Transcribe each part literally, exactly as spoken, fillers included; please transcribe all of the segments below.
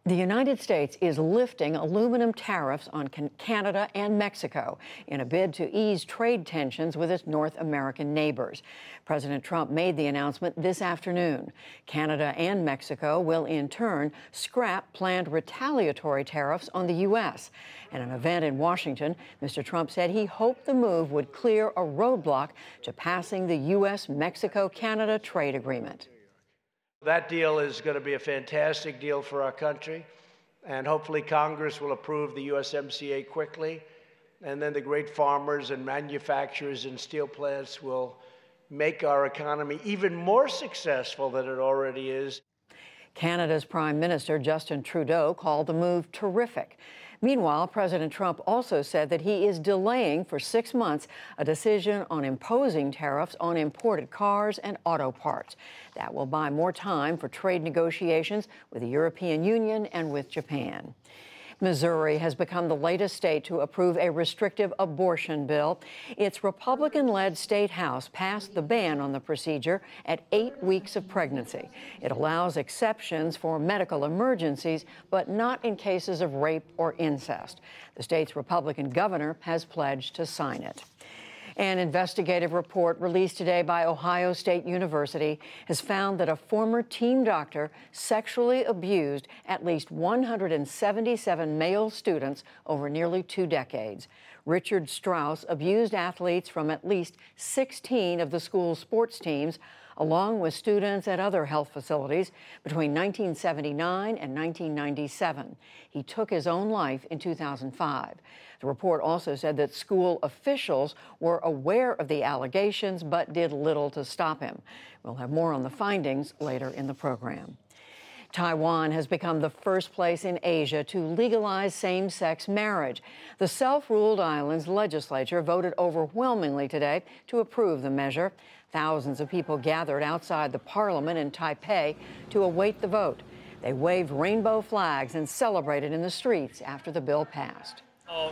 The United States is lifting aluminum tariffs on Canada and Mexico in a bid to ease trade tensions with its North American neighbors. President Trump made the announcement this afternoon. Canada and Mexico will in turn scrap planned retaliatory tariffs on the U S. At an event in Washington, Mister Trump said he hoped the move would clear a roadblock to passing the U S Mexico Canada trade agreement. That deal is going to be a fantastic deal for our country, and hopefully Congress will approve the U S M C A quickly, and then the great farmers and manufacturers and steel plants will make our economy even more successful than it already is. Canada's Prime Minister Justin Trudeau called the move terrific. Meanwhile, President Trump also said that he is delaying for six months a decision on imposing tariffs on imported cars and auto parts. That will buy more time for trade negotiations with the European Union and with Japan. Missouri has become the latest state to approve a restrictive abortion bill. Its Republican-led state house passed the ban on the procedure at eight weeks of pregnancy. It allows exceptions for medical emergencies, but not in cases of rape or incest. The state's Republican governor has pledged to sign it. An investigative report released today by Ohio State University has found that a former team doctor sexually abused at least one hundred seventy-seven male students over nearly two decades. Richard Strauss abused athletes from at least sixteen of the school's sports teams, along with students at other health facilities, between nineteen seventy-nine and nineteen ninety-seven. He took his own life in two thousand five. The report also said that school officials were aware of the allegations but did little to stop him. We'll have more on the findings later in the program. Taiwan has become the first place in Asia to legalize same-sex marriage. The self-ruled island's legislature voted overwhelmingly today to approve the measure. Thousands of people gathered outside the parliament in Taipei to await the vote. They waved rainbow flags and celebrated in the streets after the bill passed.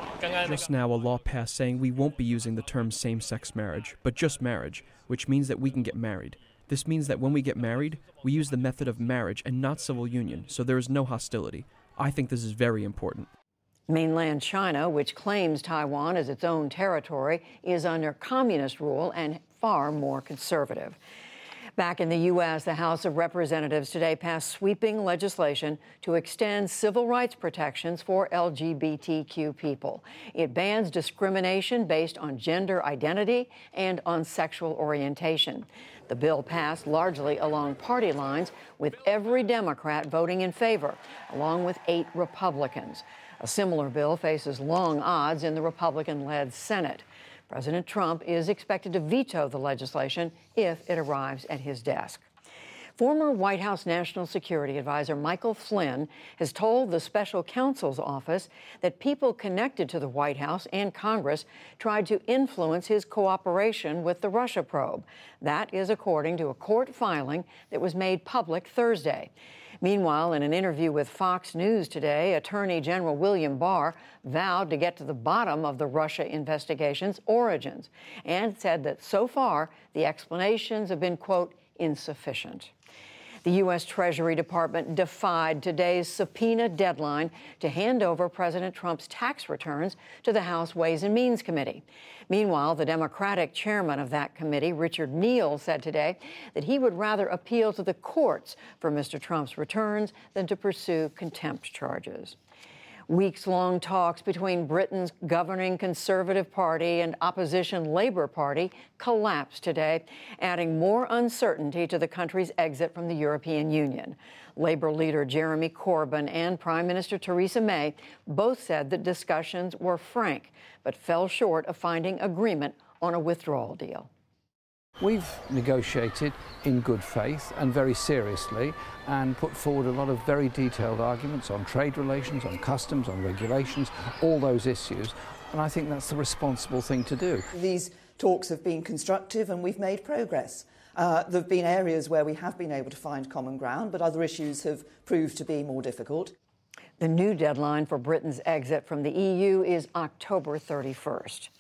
Just now, a law passed saying we won't be using the term same-sex marriage, but just marriage, which means that we can get married. This means that when we get married, we use the method of marriage and not civil union, so there is no hostility. I think this is very important. Mainland China, which claims Taiwan as its own territory, is under communist rule and far more conservative. Back in the U S, the House of Representatives today passed sweeping legislation to extend civil rights protections for L G B T Q people. It bans discrimination based on gender identity and on sexual orientation. The bill passed largely along party lines, with every Democrat voting in favor, along with eight Republicans. A similar bill faces long odds in the Republican-led Senate. President Trump is expected to veto the legislation if it arrives at his desk. Former White House National Security Advisor Michael Flynn has told the special counsel's office that people connected to the White House and Congress tried to influence his cooperation with the Russia probe. That is according to a court filing that was made public Thursday. Meanwhile, in an interview with Fox News today, Attorney General William Barr vowed to get to the bottom of the Russia investigation's origins and said that so far the explanations have been, quote, insufficient. The U S Treasury Department defied today's subpoena deadline to hand over President Trump's tax returns to the House Ways and Means Committee. Meanwhile, the Democratic chairman of that committee, Richard Neal, said today that he would rather appeal to the courts for Mister Trump's returns than to pursue contempt charges. Weeks-long talks between Britain's governing Conservative Party and opposition Labour Party collapsed today, adding more uncertainty to the country's exit from the European Union. Labour leader Jeremy Corbyn and Prime Minister Theresa May both said that discussions were frank, but fell short of finding agreement on a withdrawal deal. We've negotiated in good faith and very seriously and put forward a lot of very detailed arguments on trade relations, on customs, on regulations, all those issues, and I think that's the responsible thing to do. These talks have been constructive and we've made progress. Uh, there have been areas where we have been able to find common ground, but other issues have proved to be more difficult. The new deadline for Britain's exit from the E U is October thirty-first.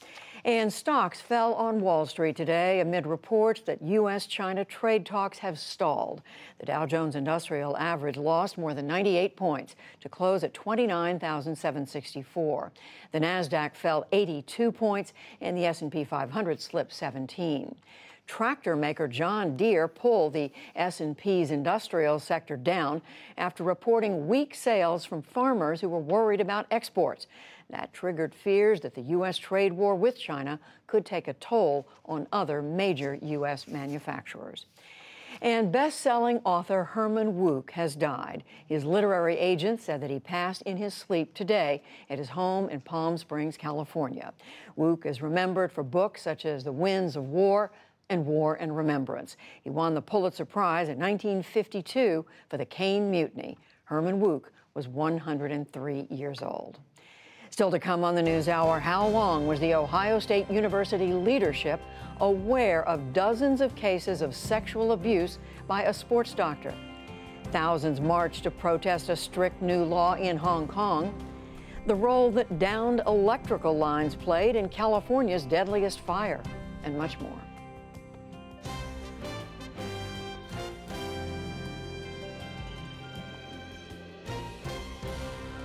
And stocks fell on Wall Street today amid reports that U S China trade talks have stalled. The Dow Jones Industrial Average lost more than ninety-eight points to close at twenty-nine thousand seven hundred sixty-four. The Nasdaq fell eighty-two points and the S and P five hundred slipped seventeen. Tractor maker John Deere pulled the S and P's industrial sector down after reporting weak sales from farmers who were worried about exports. That triggered fears that the U S trade war with China could take a toll on other major U S manufacturers. And best-selling author Herman Wouk has died. His literary agent said that he passed in his sleep today at his home in Palm Springs, California. Wouk is remembered for books such as The Winds of War and War and Remembrance. He won the Pulitzer Prize in nineteen fifty-two for The Caine Mutiny. Herman Wouk was one hundred three years old. Still to come on the NewsHour, how long was the Ohio State University leadership aware of dozens of cases of sexual abuse by a sports doctor? Thousands marched to protest a strict new law in Hong Kong. The role that downed electrical lines played in California's deadliest fire, and much more.